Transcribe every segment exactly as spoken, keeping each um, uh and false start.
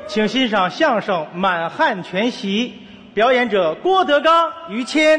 请欣赏相声《满汉全席》，表演者郭德纲、于谦。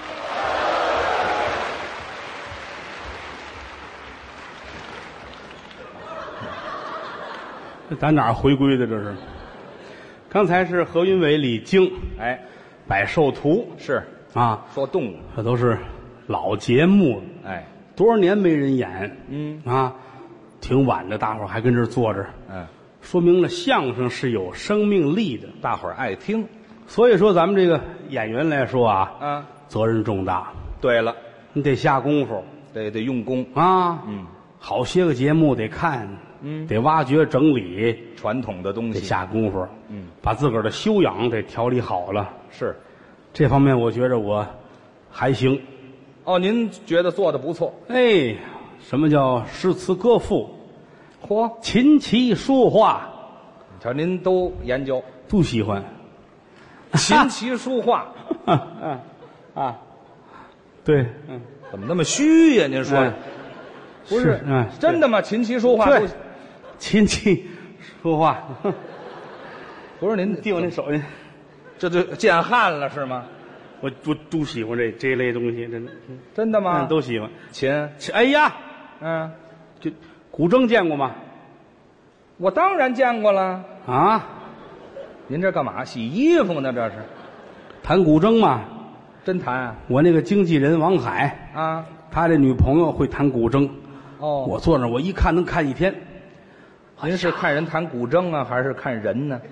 这咱哪儿回归的这是？刚才是何云伟、李菁， 哎， 百寿图是啊， 说动物， 这都是老节目了， 哎， 多少年没人演， 嗯啊，挺晚的，大伙儿还跟这儿坐着， 嗯， 说明了相声是有生命力的。 大伙儿爱听。 所以说，咱们这个演员来说啊， 啊， 责任重大， 对了， 你得下功夫得得用功， 啊， 嗯， 好些个节目得看， 嗯得挖掘整理， 传统的东得西， 下功夫， 嗯， 把自个儿的修养得调理好了。 是。 这方面我觉着我还行。 哦，您觉得做的不错？ 哎，什么叫诗词歌赋、 嚯， 琴棋书画瞧您都研究都喜欢。 琴棋书画， 啊啊啊！对，嗯， 怎么那么虚呀？您说哎不是？ 嗯， 真的吗？琴棋书画对都， 琴棋书画， 不是您递我那手去。 这就见汉了是吗？ 我我都喜欢这这一类东西，真的， 真的吗？ 嗯，都喜欢。 琴， 哎呀， 嗯， 这古筝见过吗？ 我当然见过了。 啊， 您这干嘛？洗衣服呢？这是弹古筝嘛。 真弹啊？ 我那个经纪人王海， 啊， 他这女朋友会弹古筝。 哦， 我坐那儿，我一看能看一天。 您是看人弹古筝啊，还是看人呢？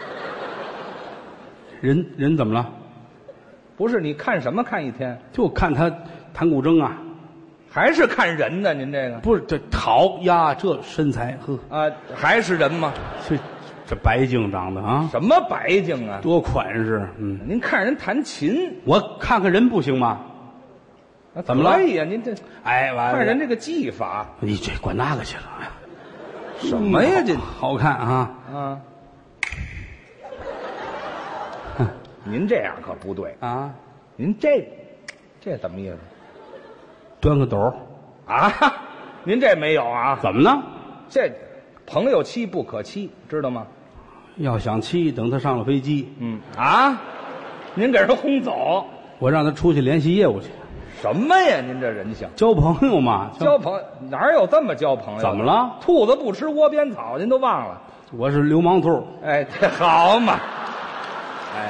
人人怎么了？ 不是，你看什么看一天？ 就看他弹古筝啊。 还是看人呢？您这个不是这好呀，这身材呵， 啊，还是人吗？ 这这白净长得啊， 什么白净啊？ 多款式。嗯， 您看人弹琴， 我看看人不行吗？ 啊怎么了可以呀？您这哎，完了， 看人这个技法， 你这管那个去了。哎什么呀？这好看啊！ 啊，您这样可不对， 啊， 您这这怎么意思端个斗儿啊？您这没有啊？ 怎么呢？ 这朋友妻不可欺，知道吗？ 要想妻，等他上了飞机， 嗯啊，您给人轰走我让他出去联系业务去， 什么呀？您这人性， 交朋友嘛。 交朋友哪有这么交朋友的？ 怎么了？ 兔子不吃窝边草，您都忘了？ 我是流氓兔。 哎，这好嘛！哎，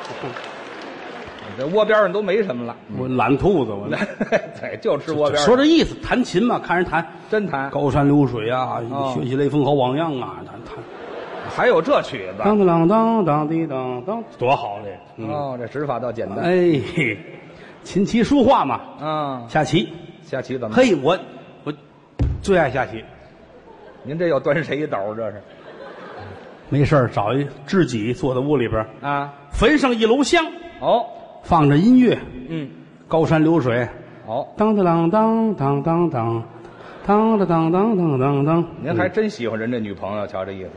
这窝边上都没什么了。 我懒兔子，我对，就吃窝边上。 说这意思，弹琴嘛，看人弹， 真弹， 高山流水啊， 哦学习雷锋好榜样啊，弹弹。 还有这曲子。 当当当当滴当当，多好这！嗯、 哦，这指法倒简单。 哎，嘿琴棋书画嘛， 啊， 下棋。 下棋怎么？ 嘿，我我最爱下棋。 您这要端谁一斗？这是没事儿找一知己坐在屋里边， 啊？ 焚上一炉香， 哦， 放着音乐， 嗯， 高山流水， 哦， 当当当当当当当当当当当当当。 您还真喜欢人这女朋友，瞧这意思。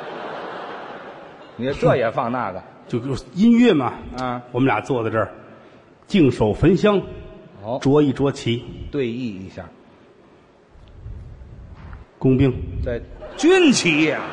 你这也放那个就就音乐嘛， 啊？ 我们俩坐在这儿，净手焚香， 哦， 酌一酌棋， 对弈一下， 工兵这军棋呀、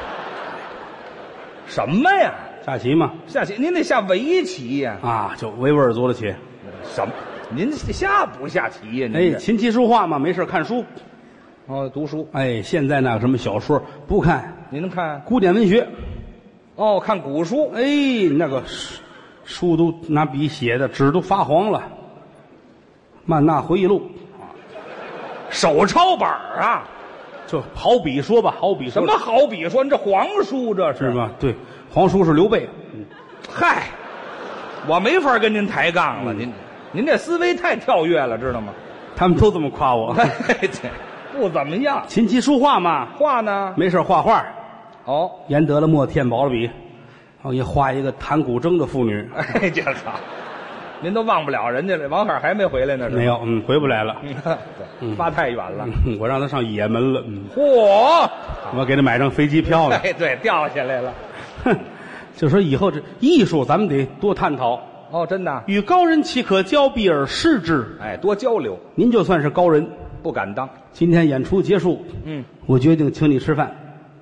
什么呀？ 下棋嘛， 下棋您得下围棋呀、 啊，就维吾尔族的棋。 什么？您下不下棋呀、您哎， 这琴棋书画嘛，没事看书。 哦，读书， 哎，现在那个什么小说不看， 您能看？ 古典文学。 哦，看古书。 哎，那个书书都拿笔写的，纸都发黄了。曼纳回忆录， 手抄本儿啊？ 就好比说吧，好比说什么好比说？你这皇书这是？ 是吧？对，皇叔是刘备。 嗨，我没法跟您抬杠了，您您这思维太跳跃了，知道吗？ 他们都这么夸我。 对，不怎么样。 琴棋书画嘛， 画呢？ 没事画画， 哦， 研得了墨，添饱了笔，我也画一个弹古筝的妇女。 哎，这好，您都忘不了人家了。王海还没回来呢，是吧没有，嗯，回不来了。 对，发太远了。 嗯我让他上也门了。嗯， 嚯！ 我给他买张飞机票了。 哎，对，掉下来了。 哼，就说以后这艺术，咱们得多探讨。 哦，真的。 与高人岂可交臂而视之？ 哎，多交流。 您就算是高人， 不敢当。 今天演出结束， 嗯， 我决定请你吃饭。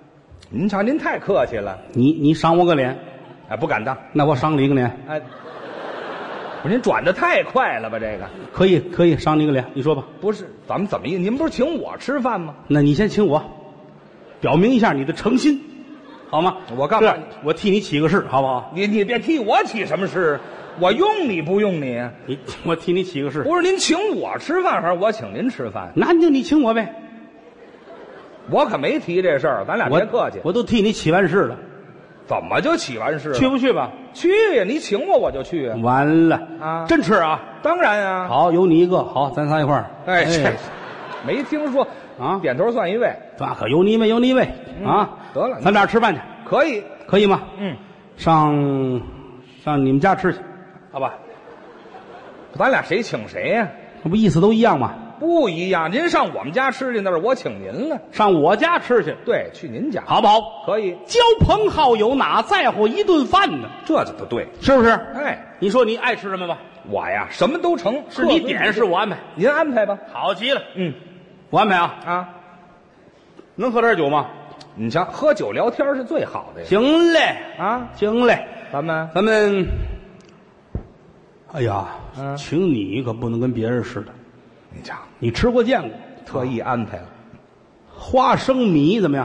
您瞧，您太客气了。 你你赏我个脸， 哎，不敢当。 那我赏你一个脸。 哎，不是您转的太快了吧？这个可以可以赏你个脸，你说吧。 不是，咱们怎么意？您不是请我吃饭吗？ 那你先请我，表明一下你的诚心，好吗？ 我干嘛？ 我替你起个誓，好不好？ 你你别替我起什么誓，我用你不用你？ 你我替你起个誓。 不是您请我吃饭，还是我请您吃饭？ 那就你请我呗。 我可没提这事儿，咱俩别客气。 我, 我都替你起完誓了。 怎么就起完誓了？ 去不去吧？ 去呀！你请我，我就去啊。 完了啊！ 真吃啊？ 当然呀、啊。 好，有你一个，好，咱仨一块儿。 哎，这、哎、没听说啊？ 点头算一位， 那可有你一位，有你一位、嗯、啊！ 得了， 咱俩吃饭去， 可以， 可以吗？ 嗯， 上上你们家吃去，好吧？ 咱俩谁请谁呀、啊？ 那不意思都一样吗？ 不一样，您上我们家吃去，那是我请您了。 上我家吃去， 对，去您家， 好不好？ 可以。 交朋好友，哪在乎一顿饭呢？ 这就不对， 是不是？ 哎， 你说你爱吃什么吧？ 我呀，什么都成， 是你点，是我安排。 您安排吧。 好极了， 嗯， 我安排啊啊。 能喝点酒吗？ 你瞧，喝酒聊天是最好的呀。 行嘞啊， 行嘞， 咱们咱们，哎呀， 嗯， 请你可不能跟别人似的。 你瞧， 你吃过见过， 特意安排了。 花生米怎么样？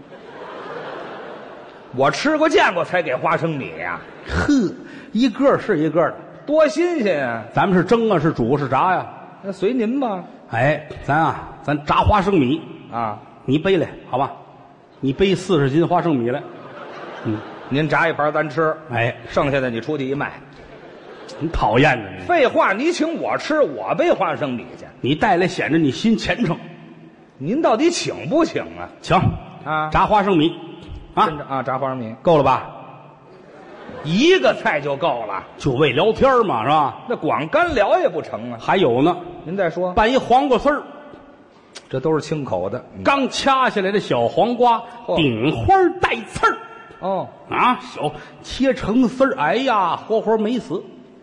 我吃过见过才给花生米呀、啊。 呵，一个是一个的， 多新鲜啊！ 咱们是蒸啊，是煮，是炸呀？ 那随您吧。 哎，咱啊，咱炸花生米啊， 你背来好吧？你背四十斤花生米来， 嗯，您炸一盘咱吃， 哎， 剩下的你出去一卖。 很讨厌的你。 废话，你请我吃，我背花生米去， 你带来显着你心虔诚。 您到底请不请啊？ 请啊， 炸花生米啊啊，炸花生米够了吧？ 一个菜就够了， 就为聊天嘛，是吧？ 那光干聊也不成啊。 还有呢， 您再说， 拌一黄瓜丝儿， 这都是清口的， 嗯、刚掐下来的小黄瓜， 哦、 顶花带刺儿。 哦啊，小切成丝儿，哎呀，活活没死。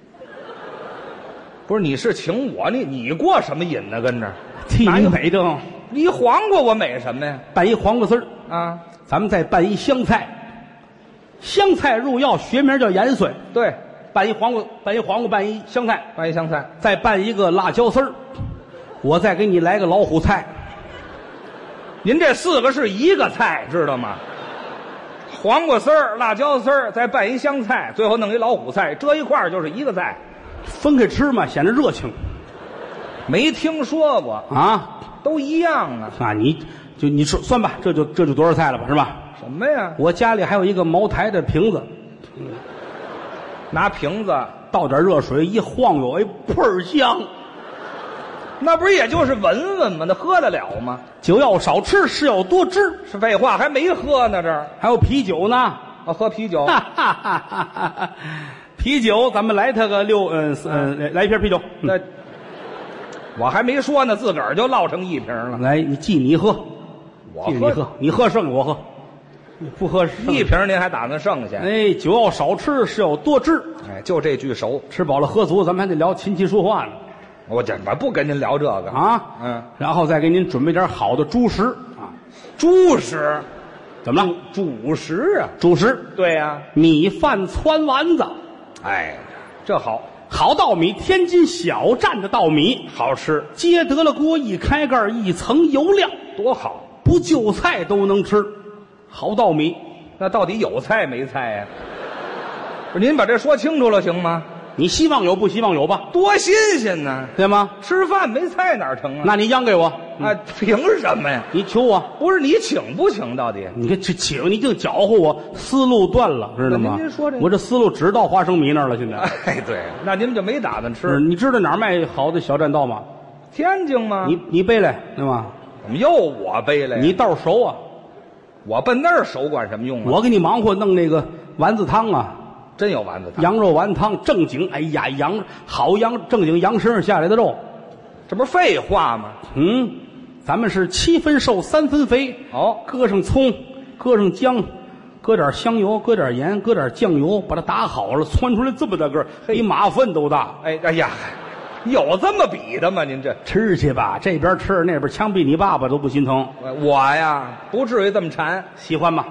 不是，你是请我，你你过什么瘾呢？跟着替你美正， 一黄瓜我美什么呀？ 拌一黄瓜丝儿啊， 咱们再拌一香菜，香菜入药，学名叫盐蒜。 对， 拌一黄瓜，拌一黄瓜，拌一香菜， 拌一香菜， 再拌一个辣椒丝儿。我再给你来个老虎菜。 您这四个是一个菜，知道吗？黄瓜丝儿、辣椒丝儿，再拌一香菜，最后弄一老虎菜，这一块儿就是一个菜。 分开吃嘛，显得热情。 没听说过啊， 都一样啊。 啊，你就你说算吧，这就这就多少菜了吧，是吧？ 什么呀？ 我家里还有一个茅台的瓶子， 嗯、拿瓶子倒点热水一晃悠，哎，倍儿香。 那不是也就是闻闻吗？那喝得了吗？ 酒要少吃，事要多知。 是废话，还没喝呢，这儿还有啤酒呢。 哦，喝啤酒。 哈哈哈哈哈！啤酒，咱们来它个六，嗯嗯，来来一瓶啤酒。 那、嗯、我还没说呢，自个儿就落成一瓶了。 来，你记你喝， 我喝你喝，你喝剩我喝，你不喝一瓶，您还打算剩下？ 哎，酒要少吃，事要多知。 哎，就这句熟， 吃饱了喝足，咱们还得聊琴棋书画呢。 我这我不跟您聊这个啊， 嗯， 然后再给您准备点好的主食啊， 主食。 怎么了？ 主食啊， 主食。 对呀、啊， 米饭汆丸子。 哎，这好， 好稻米，天津小站的稻米好吃。 接得了锅，一开盖，一层油亮， 多好， 不就菜都能吃。好稻米， 那到底有菜没菜呀、啊？不是，您把这说清楚了行吗？ 你希望有不希望有吧？ 多新鲜呢， 对吗？ 吃饭没菜哪成啊？ 那你央给我啊？凭什么呀？ 你求我？ 不是你请不请？到底？ 你看这请你净搅和我，思路断了，知道吗？ 您说这我这思路只到花生米那儿了，现在。 哎，对，那您就没打算吃？ 你知道哪儿卖好的小栈道吗？ 天津吗？ 你你背来对吗？ 怎么又我背来？ 你道熟啊？ 我奔那儿熟管什么用啊？ 我给你忙活弄那个丸子汤啊。 真有丸子汤， 羊肉丸汤正经，哎呀，羊好羊正经羊身上下来的肉， 这不是废话吗？ 嗯，咱们是七分瘦三分肥哦， 搁上葱，搁上姜，搁点香油，搁点盐，搁点酱油，把它打好了，窜出来这么大个，比马粪都大。 哎哎呀，有这么比的吗？您这吃去吧，这边吃那边枪毙你爸爸都不心疼。 我呀，不至于这么馋， 喜欢吗？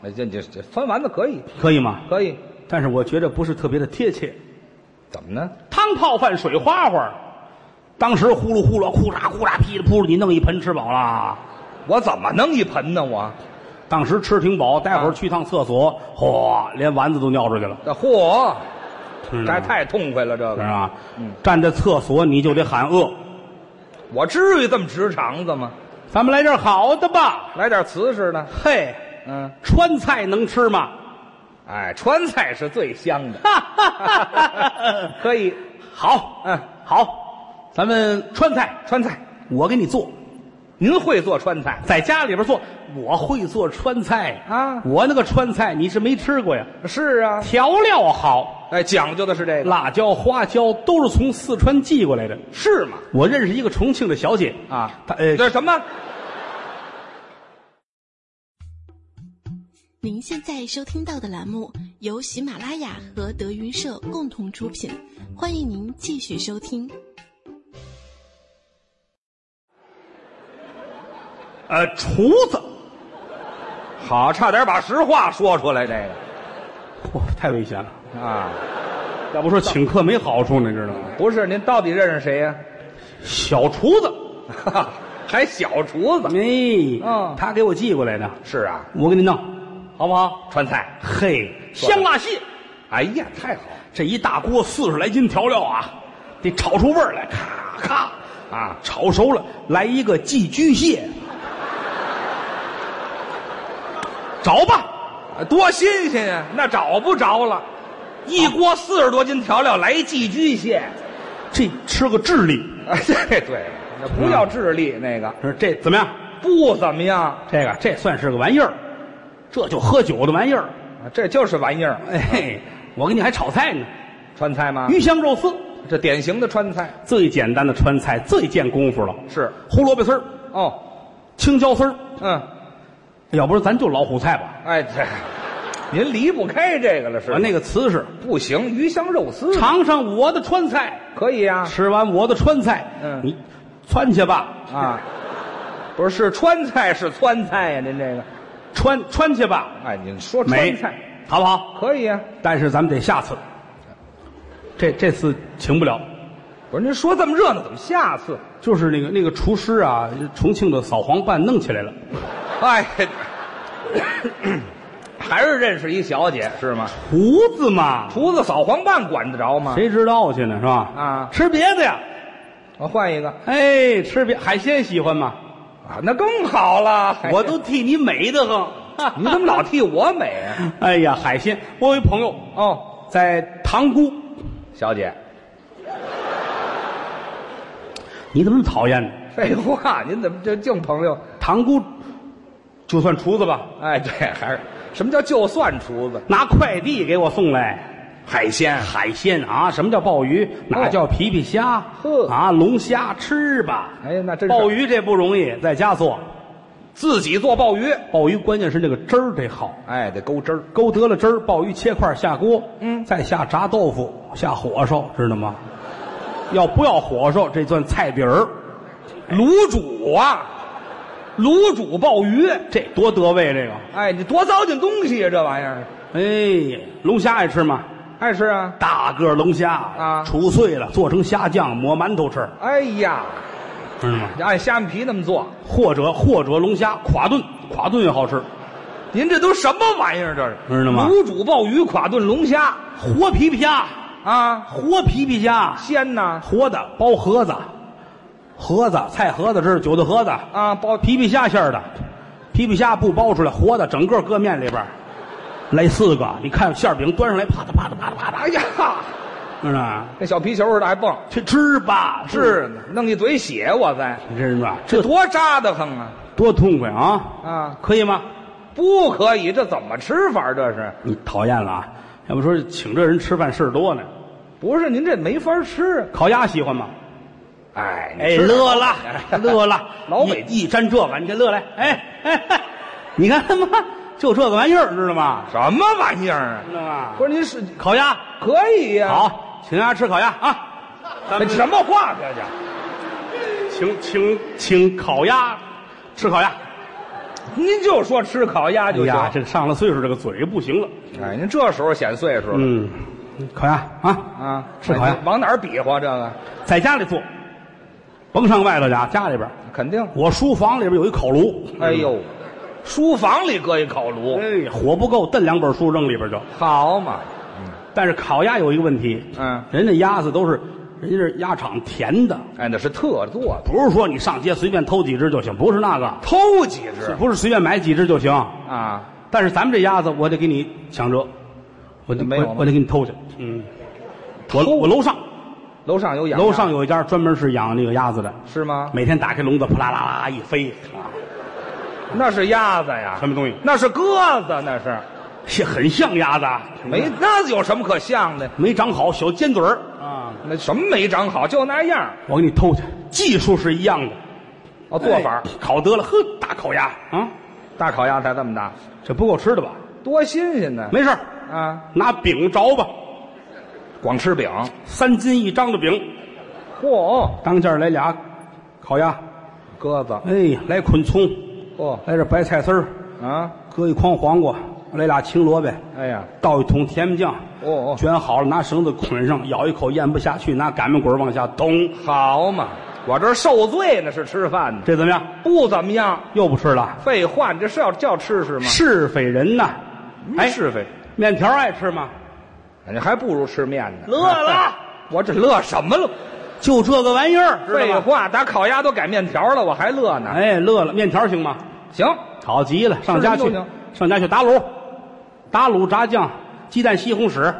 那这这这酸丸子可以， 可以吗？ 可以。 但是我觉得不是特别的贴切。 怎么呢？ 汤泡饭水花花，当时呼噜呼噜，哭嚓哭嚓，噼里扑噜，你弄一盆吃饱了。 我怎么弄一盆呢？我当时吃挺饱，待会儿去趟厕所，嚯，连丸子都尿出去了。 嚯， 这这太痛快了，这个是吧？ 嗯， 站在厕所你就得喊饿。 我至于这么直肠子吗？ 咱们来点好的吧。 来点瓷实的。 嘿， 嗯， 川菜能吃吗？ 哎，川菜是最香的。可以， 好， 嗯， 好，咱们川菜， 川菜我给你做。 您会做川菜？ 在家里边做，我会做川菜啊我那个川菜你是没吃过呀？ 是啊， 调料好， 哎，讲究的是这个， 辣椒、花椒都是从四川寄过来的。 是吗？ 我认识一个重庆的小姐啊， 她呃， 这什么？ 您现在收听到的栏目由喜马拉雅和德云社共同出品，欢迎您继续收听。 呃，厨子， 好，差点把实话说出来，这个哇，太危险了！ 啊， 要不说请客没好处呢，知道吗？ 不是，您到底认识谁呀、 小厨子， 还小厨子？ 哎， 嗯他给我寄过来的， 是啊， 我给你弄，好不好？ 川菜。 嘿， 说得香辣蟹， 哎呀，太好这一大锅四十来斤调料啊，得炒出味儿来，咔咔啊！ 炒熟了，来一个寄居蟹，找吧。 多新鲜呀！那找不着了，一锅四十多斤调料来一寄居蟹。 这吃个智力， 哎，对对，那不要智力，那个说这怎么样？ 不怎么样， 这个这算是个玩意儿，这就喝酒的玩意儿。 啊这就是玩意儿。 哎，我给你还炒菜呢， 川菜吗？ 鱼香肉丝， 这典型的川菜。 最简单的川菜，最见功夫了。 是胡萝卜丝儿、 哦， 青椒丝儿， 嗯， 要不是咱就老虎菜吧？ 哎，这您离不开这个了，是吧？ 我那个瓷实， 不行，鱼香肉丝尝尝我的川菜， 可以呀、 吃完我的川菜， 嗯你窜去吧， 啊，不是是川菜是川菜呀、您这个， 川川去吧， 哎，您说美川菜好不好？ 可以呀、 但是咱们得下次，这这次请不了。 不是您说这么热闹，怎么下次？ 就是那个那个厨师啊，重庆的扫黄办弄起来了， 哎，还是认识一小姐是吗？ 厨子嘛， 厨子扫黄办管得着吗？ 谁知道去呢是吧？ 啊吃别的呀， 我换一个哎，吃别海鲜喜欢吗？ 啊，那更好了。海鲜我都替你美得很。 你怎么老替我美啊？ 哎呀，海鲜！我有一朋友哦， 在塘沽， 小姐， 你怎么那么讨厌呢？ 废话，您怎么就净朋友？ 塘沽就算厨子吧， 哎，对，还是什么叫就算厨子？ 拿快递给我送来海鲜海鲜啊！什么叫鲍鱼？哪叫皮皮虾？ 呵啊，龙虾吃吧。 哎，那真是鲍鱼这不容易，在家做。 自己做鲍鱼， 鲍鱼关键是那个汁儿得好， 哎，得勾汁儿。 勾得了汁儿，鲍鱼切块下锅， 嗯再下炸豆腐，下火烧，知道吗？要不要火烧，这算菜底儿。 卤煮啊，卤煮鲍鱼， 这多得味，这个。 哎，你多糟践东西呀、这玩意儿。 哎，龙虾爱吃吗？ 爱吃啊？ 大个龙虾啊杵碎了做成虾酱，抹馒头吃， 哎呀， 知道吗？ 按虾米皮那么做， 或者或者龙虾垮炖，垮炖也好吃， 您这都什么玩意儿？这是知道吗卤煮鲍鱼、垮炖龙虾活皮皮虾， 啊， 活皮皮虾， 鲜呐活的包盒子，盒子菜盒子这是韭菜盒子， 啊，包皮皮虾馅儿的，皮皮虾不包出来，活的整个搁面里边儿，来四个，你看馅儿饼端上来，啪嗒啪嗒啪嗒啪嗒， 哎呀， 知道吗？ 跟小皮球似的还蹦， 去吃吧， 是呢，弄一嘴血，我在， 你知道吗？ 这这多扎得慌啊！ 多痛快啊！ 啊， 可以吗？ 不可以，这怎么吃法？这是你讨厌了啊？要不说请这人吃饭事儿多呢。 不是您这没法吃？ 烤鸭喜欢吗？ 哎哎，乐了，乐了， 老北一一沾这个，你这乐来，哎哎，哎你看他妈就这个玩意儿，知道吗？ 什么玩意儿啊？ 知道吗？ 不是您是烤鸭可以呀、 好，请大家吃烤鸭啊！咱们这什么话这叫？ 请请请烤鸭，吃烤鸭。 您就说吃烤鸭就行。 哎呀，这个上了岁数，这个嘴不行了。 哎，您这时候显岁数了。 嗯，烤鸭啊啊， 吃烤鸭哎往哪儿比划这个？ 在家里做，甭上外头家，家里边。 肯定。 我书房里边有一烤炉。 哎呦，书房里搁一烤炉， 哎，火不够，炖两本书扔里边就。 好嘛。 但是烤鸭有一个问题， 嗯， 人家鸭子都是人家是鸭场填的， 哎，那是特做的， 不是说你上街随便偷几只就行，不是那个， 偷几只不是随便买几只就行。 啊？ 但是咱们这鸭子，我得给你抢着，我得没有吗我我得给你偷去。嗯，我偷我楼上楼上有养， 楼上有一家专门是养那个鸭子的， 是吗？ 每天打开笼子，扑啦啦啦一飞啊， 那是鸭子呀？ 什么东西？ 那是鸽子，那是是很像鸭子， 没，那有什么可像的？ 没长好，小尖嘴儿啊， 那什么没长好，就那样。 我给你偷去，技术是一样的。 哦，做法、 哎烤得了，呵，大烤鸭啊， 大烤鸭才这么大， 这不够吃的吧？ 多新鲜呢！ 没事儿啊， 拿饼着吧， 光吃饼， 三斤一张的饼， 嚯、 当间儿来俩烤鸭， 鸽子， 哎，来捆葱， 嚯、 来点白菜丝儿， 啊， 搁一筐黄瓜，来俩青萝卜， 哎呀， 倒一桶甜面酱， 哦哦， 卷好了，拿绳子捆上，咬一口咽不下去，拿擀面棍儿往下咚， 好嘛，我这受罪呢，是吃饭呢， 这怎么样？ 不怎么样。 又不吃了？ 废话，你这是要叫吃是吗？ 是非人呐！哎， 是非， 面条爱吃吗？ 你还不如吃面呢。 乐了， 我这乐什么乐？ 就这个玩意儿，知道吧？ 废话，打烤鸭都改面条了，我还乐呢。 哎，乐了，面条行吗？ 行， 好极了，上家去是就行， 上家去打卤，打卤炸酱，鸡蛋西红柿，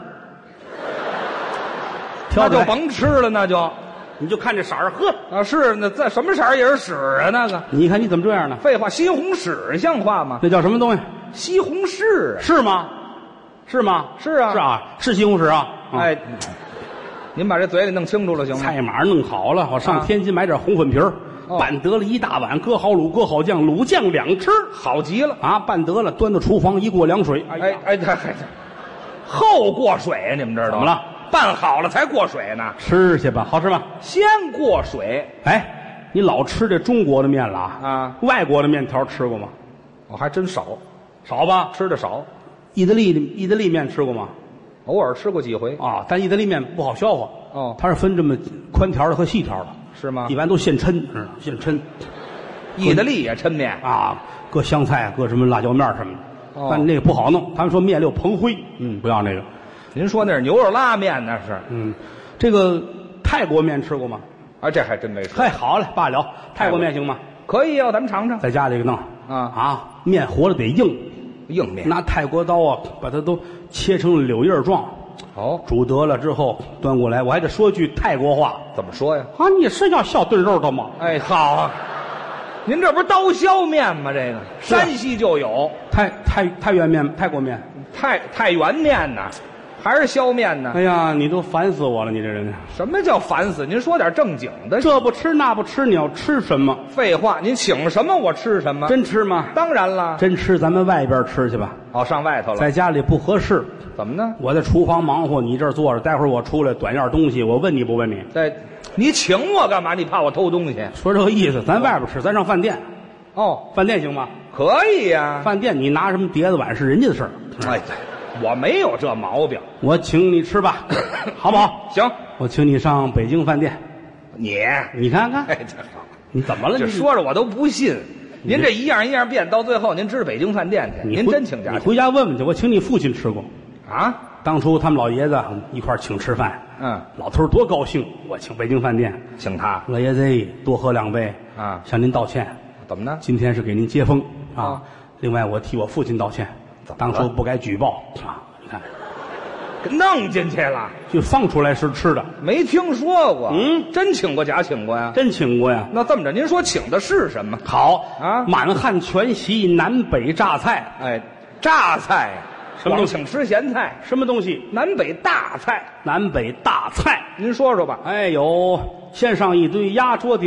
挑那就出来， 甭吃了，那就你就看这色儿，呵， 啊是那在什么色儿也是屎啊那个。 你看你怎么这样呢？ 废话，西红柿像话吗？ 那叫什么东西？ 西红柿啊， 是吗？是吗？ 是啊是啊，是西红柿啊。啊， 哎，您把这嘴里弄清楚了行吗？ 菜码弄好了，我上啊天津买点红粉皮儿， 哦拌得了一大碗，搁好卤，搁好酱，卤酱两吃。 好极了。 啊，拌得了，端到厨房一过凉水。哎哎呀， 哎，这还后过水啊，你们知道怎么了？ 拌好了才过水呢， 吃去吧，好吃吗？ 先过水。 哎，你老吃这中国的面了啊？ 啊， 外国的面条吃过吗？ 我还真少， 少吧？ 吃的少， 意大利的意大利面吃过吗？ 偶尔吃过几回。 啊，但意大利面不好消化。 哦它是分这么宽条的和细条的， 是吗一？般都现抻，嗯，现抻意大利也抻面， 啊，搁香菜，搁什么辣椒面什么的。 哦但那个不好弄，他们说面里有蓬灰，嗯，不要那个。 您说那是牛肉拉面，那是？ 嗯，这个泰国面吃过吗？ 啊，这还真没吃。 嗨，好嘞，罢了。泰国面行吗？ 可以啊，咱们尝尝。 在家里给弄啊啊，面和了得硬， 硬面。 拿泰国刀啊，把它都切成了柳叶状， 哦， 煮得了之后端过来。我还得说句泰国话怎么说呀？ 啊，你是要小炖肉的吗？ 哎，好啊，您这不是刀削面吗？这个是啊山西就有泰泰泰原面，泰国面。 太太原面呢，还是削面呢？ 哎呀，你都烦死我了，你这人。 什么叫烦死？您说点正经的。 这不吃那不吃，你要吃什么？ 废话，您请什么我吃什么。 真吃吗？ 当然了。 真吃，咱们外边吃去吧。 哦，上外头了。 在家里不合适。 怎么呢？ 我在厨房忙活，你这儿坐着，待会儿我出来短样东西，我问你不问你？ 在，你请我干嘛？你怕我偷东西？ 说这个意思，咱外边吃，咱上饭店， 哦， 饭店行吗？ 可以呀、 饭店你拿什么碟子碗是人家的事儿。 哎，我没有这毛病。 我请你吃吧，好不好？ 行， 我请你上北京饭店， 你， 你看看， 哎，这好， 你怎么了？ 这你说着我都不信。您这一样一样变，到最后您知北京饭店去，您你回真请假去你回家问问去。我请你父亲吃过， 啊？ 当初他们老爷子一块儿请吃饭， 嗯， 老头儿多高兴，我请北京饭店， 请他老爷子多喝两杯啊向您道歉。 怎么呢？ 今天是给您接风啊啊。 另外，我替我父亲道歉， 怎么了当初不该举报啊。你看， 弄进去了， 就放出来是吃的， 没听说过。 嗯， 真请过假请过呀？ 真请过呀。 那这么着，您说请的是什么？ 好啊满汉全席，南北榨菜， 哎，榨菜， 什么东西光请吃咸菜， 什么东西？ 南北大菜， 南北大菜。 您说说吧。 哎，有先上一堆鸭桌底儿，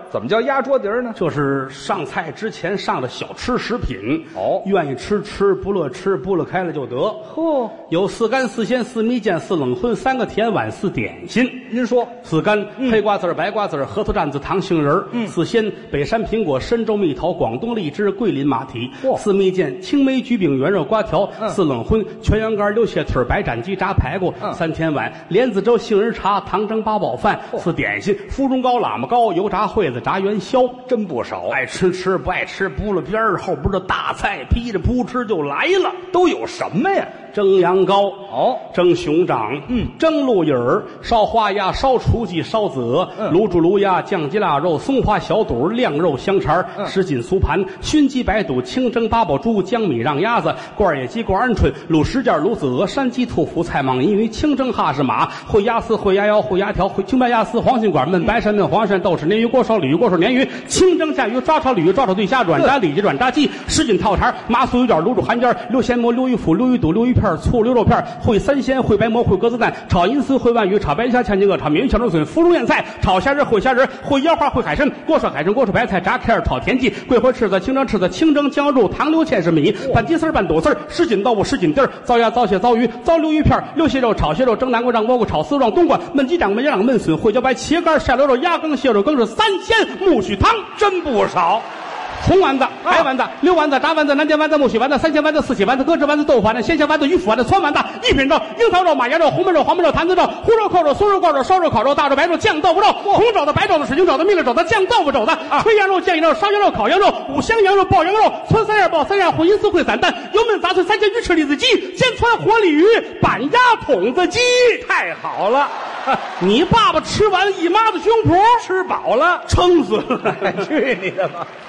怎么叫压桌底儿呢？ 就是上菜之前上的小吃食品。 哦愿意吃吃，不乐吃不乐开了就得。 嚯， 有四干、四鲜、四蜜饯、四冷荤、三个甜碗、四点心。 您说四干、 嗯、 黑瓜子儿、白瓜子儿、核桃蘸子、糖杏仁儿。 嗯， 四鲜北山苹果、深州蜜桃、广东荔枝、桂林马蹄。 哇， 四蜜饯青梅焗饼、圆肉瓜条。 嗯， 四冷荤全羊肝、溜蟹腿、白斩鸡、炸排骨。 嗯， 三甜碗莲子粥、杏仁茶、糖蒸八宝饭。四点心芙蓉糕、喇嘛糕、油炸烩子、炸元宵， 真不少。 爱吃吃，不爱吃不了边儿，后边的大菜噼里扑哧就来了。 都有什么呀？ 蒸羊羔， 哦， 蒸熊掌， 嗯， 蒸鹿尾儿，烧花鸭，烧雏鸡，烧子鹅， 嗯， 卤煮卤鸭，酱鸡腊肉，松花小肚，晾肉香肠， 嗯， 什锦酥盘，熏鸡白肚，清蒸八宝猪，江米让鸭子，罐野鸡，罐鹌鹑，卤什件，卤子鹅，山鸡，兔脯，菜蟒银鱼，清蒸哈士马，烩鸭丝，烩鸭腰，烩鸭条，烩青白鸭丝，黄心管，焖白鳝，焖黄鳝，豆豉鲶鱼，锅烧鲤鱼，锅烧鲶鱼，清蒸鳝鱼，抓炒鲤鱼，抓炒对虾，软炸里脊，软炸鸡，什锦套肠，麻酥鱼卷，卤煮寒尖，溜咸蘑，溜鱼脯，溜鱼肚，溜鱼片，醋溜肉片。烩三鲜，烩白馍，烩鸽子蛋，炒银丝，烩鲩鱼，炒白虾，炝金鹅，炒鲶鱼，小竹笋，腐乳燕菜，炒虾仁，烩虾仁，烩腰花，烩海参，锅涮海参，锅涮白菜，炸开儿，炒田鸡，桂花翅子，清蒸翅子，清蒸姜肉，糖溜芡实米，拌鸡丝，拌肚丝，什锦豆腐，什锦丁儿，糟鸭，糟蟹，糟鱼，糟溜鱼片，溜蟹肉，炒蟹肉，蒸南瓜，让蘑菇，炒丝状冬瓜，焖鸡掌，焖羊掌，焖笋，烩茭白，茄干，晒溜肉，鸭羹，蟹肉羹是三鲜木须汤， 真不少。 红丸子、白丸子、溜丸子、炸丸子、南煎丸子、木须丸子、三鲜丸子、四喜丸子、鸽子丸子、豆腐丸子、鲜虾丸子、鱼腐丸子、酸丸子、一品肉、樱桃肉、马牙肉、红焖肉、黄焖肉、坛子肉、烀肉、扣肉、酥肉、挂肉、烧肉、烤肉、大肉、白肉、酱豆腐肉、红肘子、白肘子、水晶肘子、蜜肉肘子、酱豆腐肘子、炊羊肉、酱羊肉、烧羊肉、烤羊肉、五香羊肉、爆羊肉、汆三样、爆三样、混银丝、烩散蛋、油焖杂碎、三鲜鱼翅、栗子鸡、煎川活鲤鱼、板鸭筒子鸡， 太好了！ 你爸爸吃完一妈子胸脯， 吃饱了， 撑死了。 去你的吧！